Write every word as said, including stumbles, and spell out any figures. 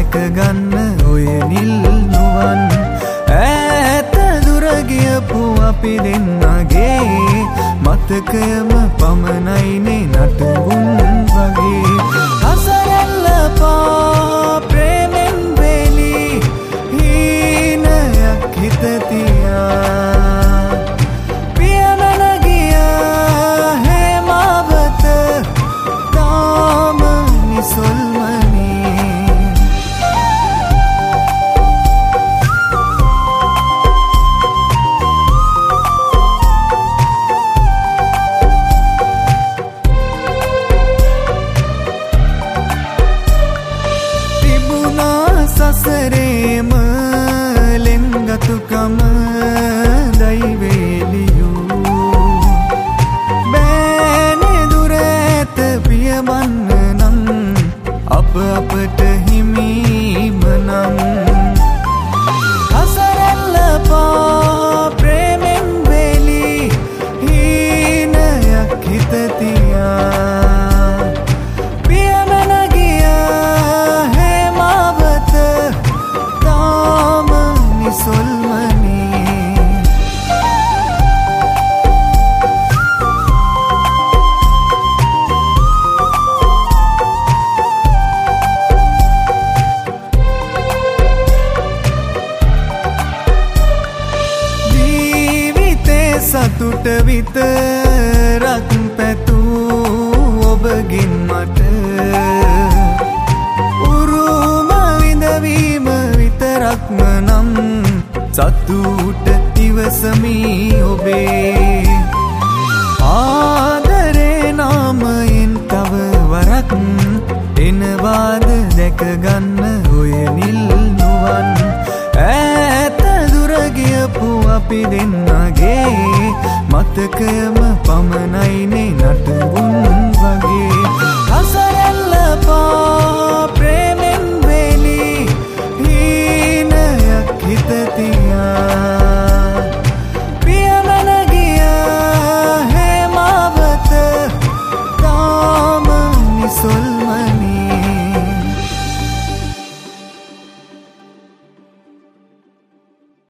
දැක ගන්න ඔය නිල් නුවන් ඈත දුර ගියපු අපි දෙන්නගේ මතකයම පමණයිනේ නටබුන් වගේ හසරැල්ල පා ප්‍රේමෙන් වෙලි හීනයක් හිත තියා පියමන ගියා හේමාවත තාම නිසල්මනේ සසරේම ලෙන්ගතුකම දෛවේලියෝ බෑනේ දුර ඇත පියවන්න නම් අප අපට හිමිම නම් හසරැල්ල පා ප්‍රේමෙන් වෙලි හීනයක් හිත තියා පියමන ගියා හේමාවත තාම නිසල්මනේ ජීවිතේ සතුට විතරක් පැතූ ඔබගින් මට උරුම විඳවීම විතරක්ම නම් සතුට ඉවසමි ඔබේ ආදරේ නාමයෙන් තව වරක් එනවාද දැක ගන්න ඔය නිල් නුවන් ඈත දුර ගියපු අපි දෙන්නගේ මතකයම පමණයිනේ නටබුන් වගේ